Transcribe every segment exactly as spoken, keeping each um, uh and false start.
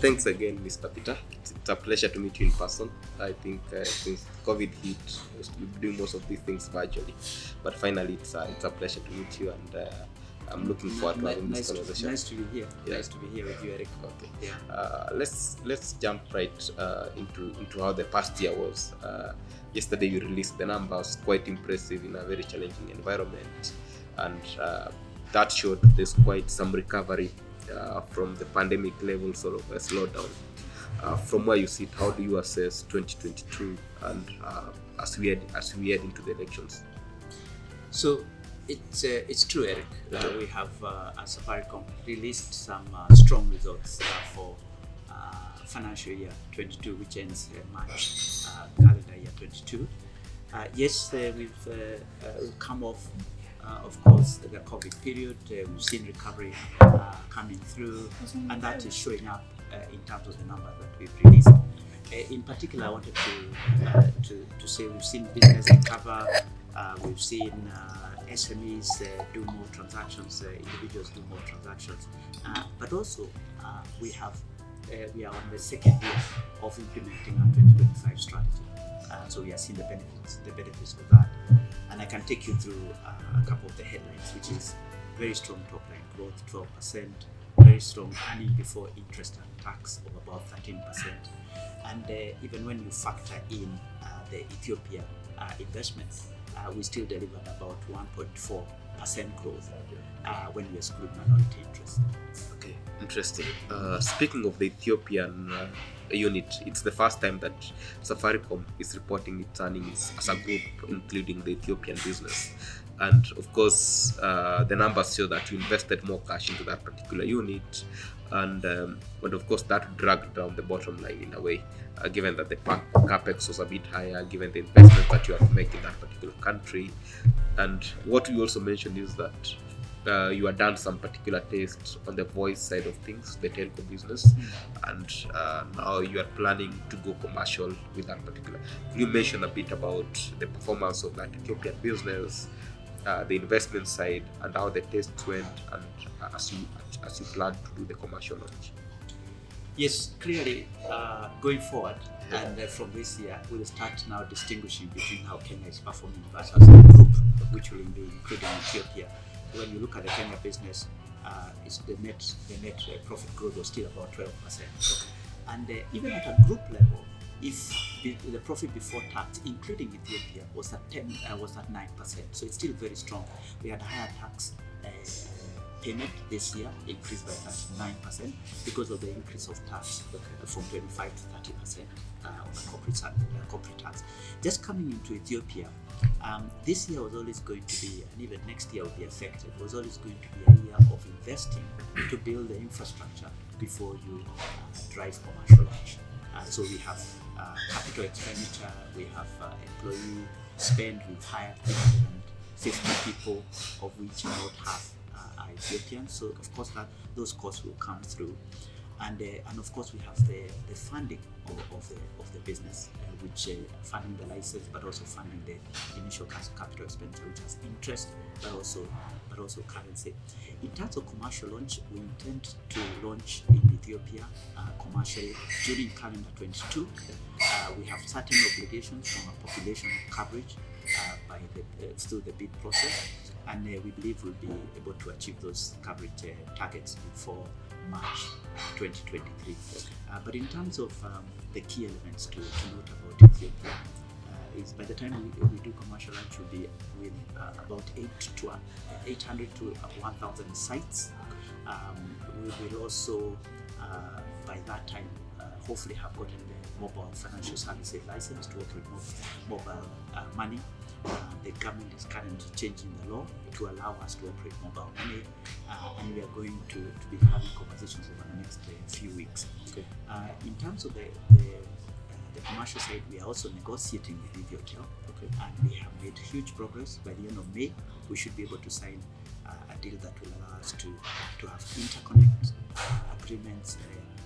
thanks again, Mister Peter. It's, it's a pleasure to meet you in person. I think uh, since COVID hit, we've been doing most of these things virtually, but finally, it's uh, it's a pleasure to meet you, and uh, I'm looking forward to having nice this conversation. To, nice to be here. Yeah. Nice to be here with you, Eric. Okay. Yeah. Uh, let's let's jump right uh, into into how the past year was. Uh, yesterday, you released the numbers, quite impressive in a very challenging environment, and uh, that showed there's quite some recovery uh, from the pandemic level, sort of a slowdown. Uh, from where you sit, how do you assess twenty twenty-two and uh, as we head as we head into the elections? So it's uh, it's true, Eric. Uh, we have uh, as Safaricom released some uh, strong results uh, for uh, financial year twenty-two, which ends uh, March uh, calendar year twenty-two. Uh, yes, uh, we've uh, uh, come off, uh, of course, the COVID period. Uh, we've seen recovery uh, coming through, and that is showing up uh, in terms of the numbers that we've released. Uh, in particular, I wanted to, uh, to to say we've seen business recover. Uh, we've seen uh, S M Es uh, do more transactions, uh, individuals do more transactions, uh, but also uh, we have uh, we are on the second year of implementing our twenty twenty-five strategy. Uh, so we are seeing the benefits, the benefits of that, and I can take you through uh, a couple of the headlines, which is very strong top line growth, twelve percent, very strong earning before interest and tax of about thirteen percent, and uh, even when you factor in uh, the Ethiopia uh, investments, uh, we still delivered about one point four percent growth uh, when we exclude minority interest. Okay, interesting. Uh, speaking of the Ethiopian uh, unit, it's the first time that Safaricom is reporting its earnings as a group, including the Ethiopian business. And of course, uh, the numbers show that you invested more cash into that particular unit, and um, but of course that dragged down the bottom line in a way, uh, given that the capex was a bit higher, given the investment that you have to make in that particular country. And what you also mentioned is that uh, you had done some particular tests on the voice side of things, the telco business, mm. and uh, now you are planning to go commercial with that particular. Can you mention a bit about the performance of that Ethiopian business, uh, the investment side, and how the tests went, and uh, as you as you plan to do the commercial launch? Yes, clearly uh, going forward, and uh, from this year, we'll start now distinguishing between how Kenya is performing versus the group, which will be including Ethiopia. When you look at the Kenya business, uh, it's the net the net uh, profit growth was still about twelve percent, and uh, even at a group level, if the, the profit before tax, including Ethiopia, was at ten uh, was at nine percent, so it's still very strong. We had a higher tax Uh, payment this year, increased by thirty-nine percent because of the increase of tax uh, from twenty-five to thirty percent uh, on the corporate, uh, corporate tax. Just coming into Ethiopia, um, this year was always going to be, and even next year will be affected, was always going to be a year of investing to build the infrastructure before you uh, drive commercial launch. Uh, so we have uh, capital expenditure, we have uh, employee spend, we've hired three hundred fifty people, of which about half are Ethiopian, so of course that those costs will come through, and uh, and of course we have the, the funding of, of the of the business, uh, which uh, funding the license, but also funding the initial capital expenditure, which has interest, but also but also currency. In terms of commercial launch, we intend to launch in Ethiopia uh, commercially during calendar twenty-two. Uh, we have certain obligations from a population coverage uh, by the uh, through the bid process. And uh, we believe we'll be able to achieve those coverage uh, targets before March twenty twenty-three. Uh, but in terms of um, the key elements to, to note about Ethiopia, uh, is by the time we, we do commercial launch, we'll be with uh, about eight to uh, eight hundred to one thousand sites. Um, we will also, uh, by that time, uh, hopefully have gotten the mobile financial services license to work with mobile uh, money. Uh, the government is currently changing the law to allow us to operate mobile money, uh, and we are going to, to be having conversations over the next uh, few weeks. Okay. Uh, in terms of the, the, uh, the commercial side, we are also negotiating with Ethiotel, okay, and we have made huge progress. By the end of May, we should be able to sign uh, a deal that will allow us to, to have interconnect uh, agreements uh,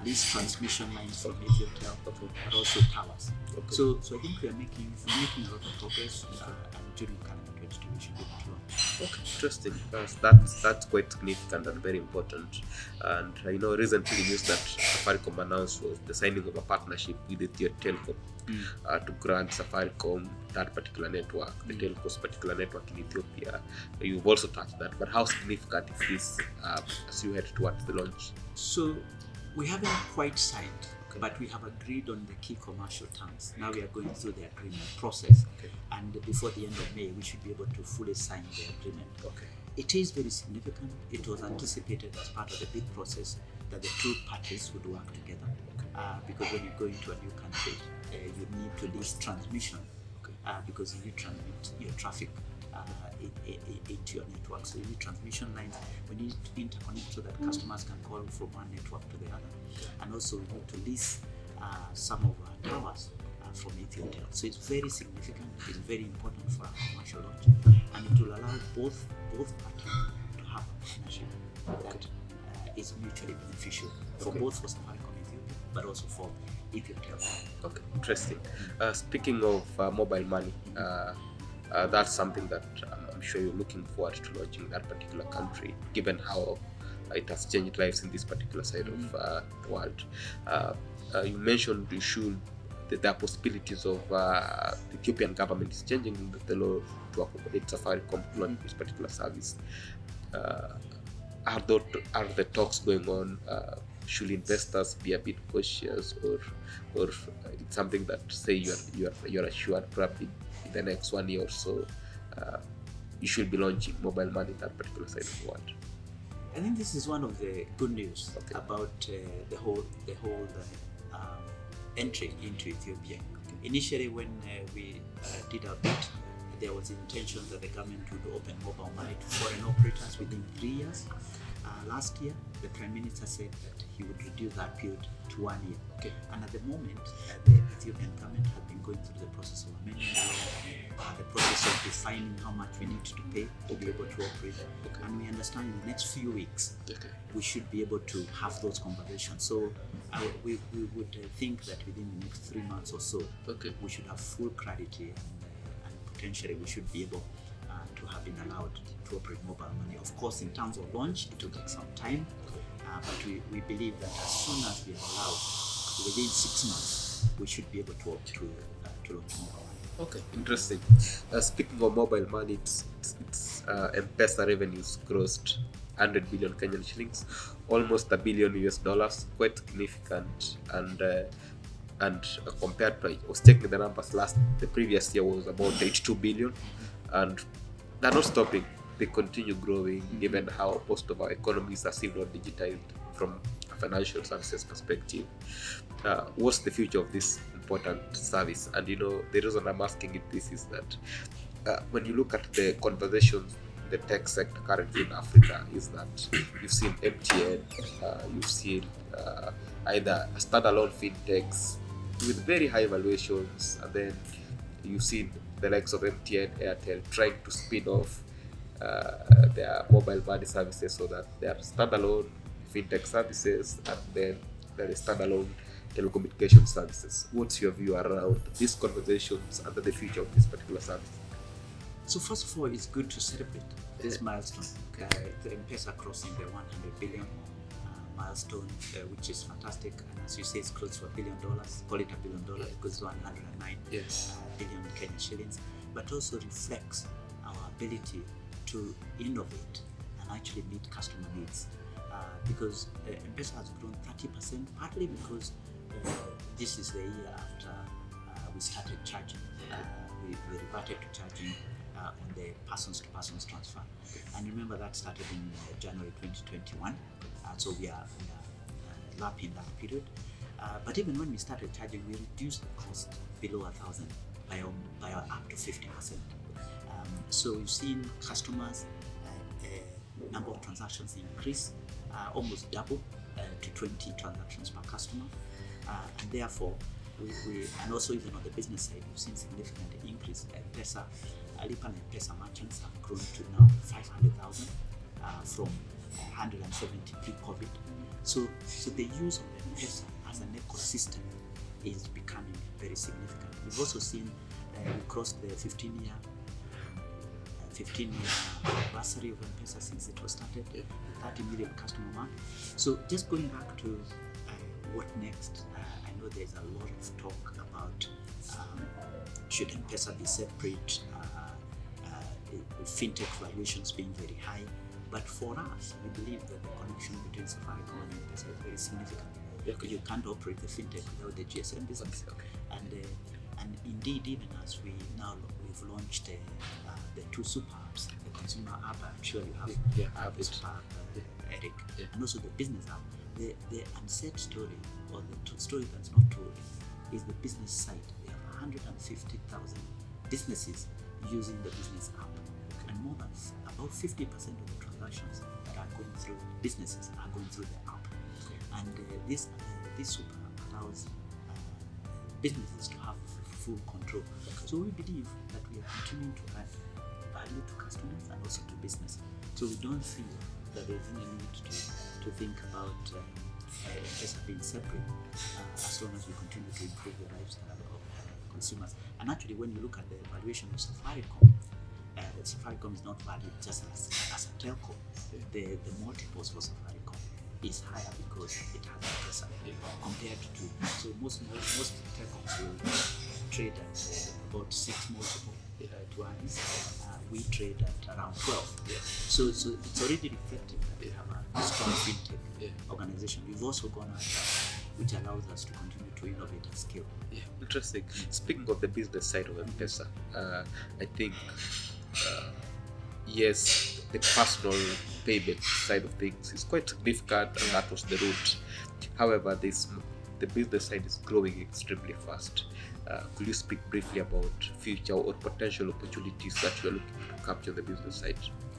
lease transmission lines from Ethiotel, Okay. but also towers. Okay. So, so I think we are making we're making a lot of progress, uh, and during calendar twenty-two we should be able to launch. Okay, interesting. That's, that's that's quite significant and very important. And I know recently news that Safaricom announced was the signing of a partnership with Ethio Telecom Mm. uh, to grant Safaricom that particular network, the telco's particular network in Ethiopia. You've also touched that, but how significant is this uh, as you head towards the launch? So we haven't quite signed, Okay. but we have agreed on the key commercial terms. Now we are going through the agreement process, Okay. and before the end of May, we should be able to fully sign the agreement. Okay. It is very significant. It was anticipated as part of the bid process that the two parties would work together, uh, because when you go into a new country, uh, you need to lease transmission, Okay. uh, because you need to transmit your traffic uh, in, in, in- into your network. So you need transmission lines. We need to interconnect so that customers can call from one network to the other, and also we need to lease uh, some of our towers uh, from Ethiotel. So it's very significant. It's very important for our commercial launch, and it will allow both both parties to have a partnership that uh, is mutually beneficial for Okay. both for Safaricom Ethiopia, but also for Ethiotel. Okay, interesting. Uh, speaking of uh, mobile money, uh, uh, that's something that um, I'm sure you're looking forward to launching in that particular country, given how it has changed lives in this particular side of uh, the world. Uh, uh, you mentioned you should that there are possibilities of uh, the Ethiopian government is changing the, the law to accommodate Safaricom to launch this particular service. Uh, are, the, are the talks going on? Uh, should investors be a bit cautious, or or it's something that say you're you're you're assured probably in the next one year or so uh, you should be launching mobile money in that particular side of the world? I think this is one of the good news Okay. about uh, the whole the whole uh, um, entry into Ethiopia. Initially, when uh, we uh, did our bid, there was the intention that the government would open mobile money to foreign operators within three years. Uh, last year, the Prime Minister said that he would reduce that period to one year. Okay. And at the moment, uh, the Ethiopian government has been going through the process of amending the law, uh, the process of defining how much we need to pay to be able to operate. Okay. And we understand in the next few weeks, Okay. we should be able to have those conversations. So uh, we, we would uh, think that within the next three months or so, Okay. we should have full clarity, and, uh, and potentially we should be able uh, to have been allowed to operate mobile money. Of course, in terms of launch, it will take some time, uh, but we, we believe that as soon as we are allowed, within six months, we should be able to, to, uh, to launch mobile money. Okay, interesting. Uh, speaking of mobile money, it's, it's, it's uh, M-Pesa revenues grossed one hundred billion Kenyan shillings, almost a billion U S dollars, quite significant. And uh, and uh, compared to, I was checking the numbers last, the previous year was about eighty-two billion, and they're not stopping. They continue growing, given how most of our economies are still not digitized from a financial services perspective. Uh, what's the future of this important service? And you know, the reason I'm asking it this is that uh, when you look at the conversations in the tech sector currently in Africa, is that you've seen M T N, uh, you've seen uh, either standalone fintechs with very high valuations, and then you've seen the likes of M T N, Airtel trying to spin off uh, their mobile money services so that they are standalone fintech services, and then there is standalone telecommunication services. What's your view around these conversations and the future of this particular service? So first of all, it's good to celebrate this milestone, uh, the M-Pesa crossing the one hundred billion uh, milestone, uh, which is fantastic. And as you say, it's close to a billion dollars. Call it a billion dollars because it's one hundred nine Yes. uh, billion Kenyan shillings, but also reflects our ability to innovate and actually meet customer needs. Uh, because uh, M-Pesa has grown thirty percent, partly because uh, this is the year after uh, we started charging. Uh, we, we reverted to charging uh, on the persons-to-persons transfer. And remember that started in uh, January twenty twenty-one, uh, so we are, we are uh, lapping that period. Uh, but even when we started charging, we reduced the cost below a thousand by, um, by up to fifty percent. Um, so we've seen customers, uh, uh, number of transactions increase, uh, almost double uh, to twenty transactions per customer, uh, and therefore, we, we, and also even on the business side, we've seen significant increase. M-Pesa, uh, Lipa and M-Pesa merchants have grown to now five hundred thousand uh, from one hundred seventy pre-COVID, So, so the use of M-Pesa as an ecosystem is becoming very significant. We've also seen uh, we crossed the fifteen year fifteen year anniversary of M-Pesa since it was started, the thirty million customer mark. So just going back to uh, what next, uh, I know there's a lot of talk about um, should M-Pesa be separate, uh, uh, fintech valuations being very high. But for us, we believe that the connection between Safaricom and M-Pesa is very significant. Okay. You can't operate the fintech without the G S M business. Okay. And uh, and indeed, even as we now we've launched uh, uh, the two super apps, the consumer app, I'm sure you have Yeah, uh, I have the it. super app, uh, Yeah. Eric, Yeah. and also the business app. The the unsaid story, or the t- story that's not told, is the business side. We have one hundred fifty thousand businesses using the business app, and more than f- about fifty percent of the transactions that are going through businesses are going through the app. And uh, this uh, this super app allows uh, businesses to have full control. So we believe that we are continuing to add value to customers and also to business. So we don't feel that there's any need to, to think about um, uh, just being separate uh, as long as we continue to improve the lifestyle of uh, consumers. And actually, when you look at the valuation of Safaricom, uh, Safaricom is not valued just as, as a telco. The, the multiples for Safaricom is higher because it has a pesa compared to, so most most telecoms will trade at uh, about six multiple uh, to earnings. Uh, we trade at around twelve. Yeah. So so it's already reflecting that we have a strong fintech Yeah. organization. We've also gone out, which allows us to continue to innovate and scale. Yeah, interesting. Speaking of the business side of M-Pesa, uh, I think uh, yes, the personal payment side of things is quite significant, and that was the root. However, this the business side is growing extremely fast. Uh, could you speak briefly about future or potential opportunities that you are looking to capture on the business side?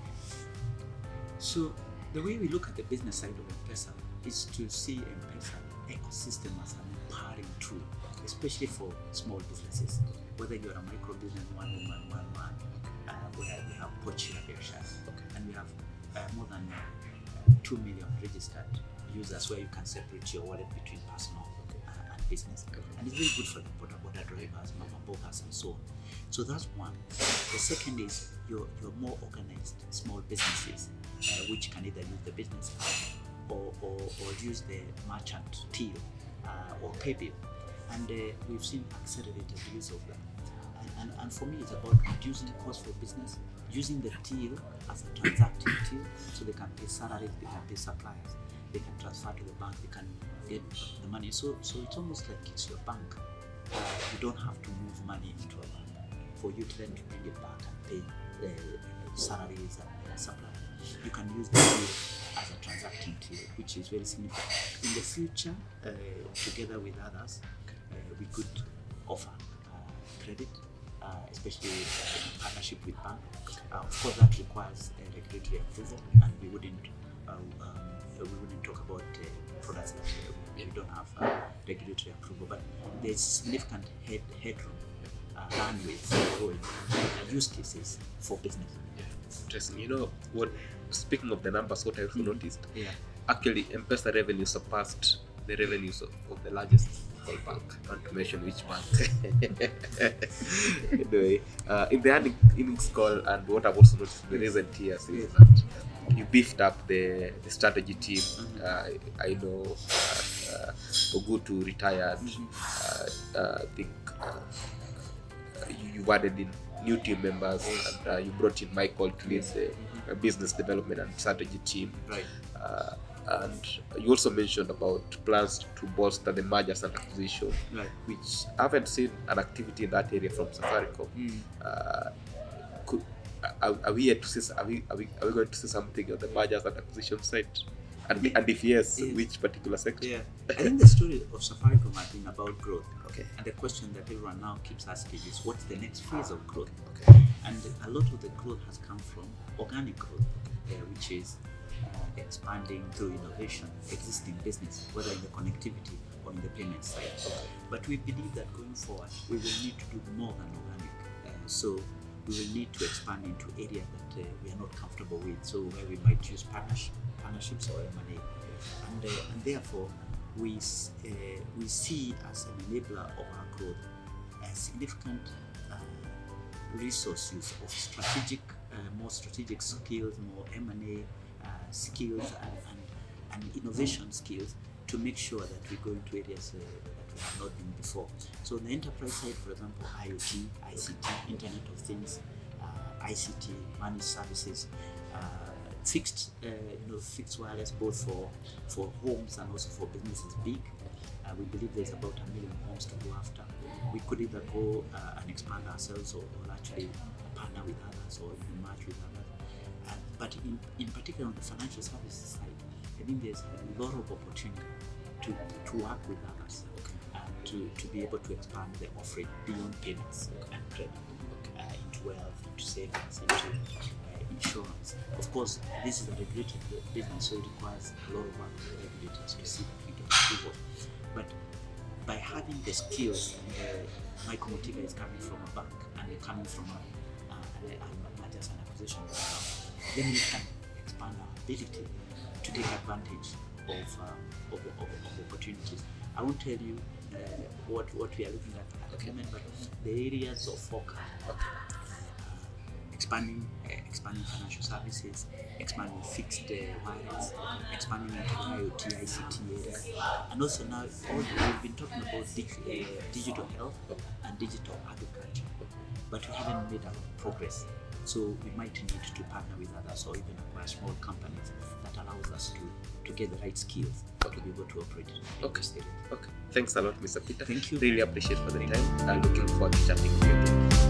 So the way we look at the business side of M-Pesa is to see M-Pesa ecosystem as an empowering tool, especially for small businesses. Whether you're a micro business, one woman, one man, uh, where we have Pochi Biashara, and we have uh, more than uh, two million registered users where you can separate your wallet between personal uh, and business. And it's very good for the border border drivers, mama bogas, and so on. So that's one. The second is your your more organized small businesses, uh, which can either use the business app or, or, or use the merchant till uh, or pay bill. And uh, we've seen accelerated use of that. And, and, and for me, it's about reducing costs for business, using the till as a transacting till, so they can pay salaries, they can pay suppliers, they can transfer to the bank, they can get the money. So, so it's almost like it's your bank. Uh, you don't have to move money into a bank for you to then to bring it back and pay the salaries and suppliers. You can use the till as a transacting till, which is very significant. In the future, uh, together with others, uh, we could offer uh, credit, uh, especially uh, in partnership with bank. Uh, of course, that requires uh, regulatory approval, and we wouldn't uh, um, we wouldn't talk about uh, products that uh, we don't have uh, regulatory approval. But there's significant head headroom, uh, runway for growing uh, use cases for business. Yeah, interesting. You know what? Speaking of the numbers, what I've Mm-hmm. noticed, Yeah. actually, M-Pesa revenue surpassed the revenues of, of the largest call bank. I want to mention which bank. Anyway, uh, in the earning- earnings call, and what I've also noticed in the recent years is that you beefed up the, the strategy team. Mhm. Uh, I know uh, uh, Ogutu retired. Mhm. Uh, uh, I think uh, you, you added in new team members, and uh, you brought in Michael to lead the uh, business development and strategy team. Right. Uh, and you also mentioned about plans to bolster the mergers and acquisition, Right. which I haven't seen an activity in that area from Safaricom. Mm. Uh, could, are, are we yet to see? Are we, are we are we going to see something on the mergers and acquisition side? And, and if yes, Yes. which particular sector? Yeah. I think the story of Safaricom has been about growth. Okay. And the question that everyone now keeps asking is, what's the next phase of growth? Okay. And a lot of the growth has come from organic growth, uh, which is uh, expanding through innovation, existing business, whether in the connectivity or in the payment side. But we believe that going forward, we will need to do more than organic. Uh, so we will need to expand into areas that uh, we are not comfortable with. So where we might use partnership, partnerships or M and A. and, uh, and therefore we s- uh, we see as an enabler of our growth a significant uh, resource use of strategic, uh, more strategic skills, more M and A uh, skills, and, and, and innovation skills to make sure that we go into areas uh, that we have not been before. So on the enterprise side, for example, IoT, I C T, Internet of Things, uh, I C T, managed services, uh, fixed, uh, you know, fixed wireless, both for for homes and also for businesses big. Uh, we believe there's about a million homes to go after. We could either go uh, and expand ourselves, or, or actually partner with others, or even merge with others. Uh, but in, in particular on the financial services side, I think there's a lot of opportunity to, to work with others, and to, to be able to expand the offering beyond payments and credit, uh, into wealth, into savings, into uh, insurance. Of course, this is a regulated business, so it requires a lot of work with the regulators to see that we get approval. But by having the skills, and uh, Michael Motiga is coming from a bank and coming from a, uh, a, a mergers and acquisition background, then we can expand our ability to take advantage of, uh, of, of, of opportunities. I won't tell you uh, what, what we are looking at at the moment, but the areas of focus, uh, expanding, uh, expanding financial services, expanding fixed uh, wireless, expanding into the IoT, I C T area, and also now all, we've been talking about dig, uh, digital health and digital agriculture, but we haven't made a lot of progress. So we might need to partner with others, or even acquire small companies that allows us to, to get the right skills to be able to operate in Okay. this area. Okay. Thanks a lot, Mister Peter. Thank you. Really appreciate for the time. I'm looking forward to chatting with you again.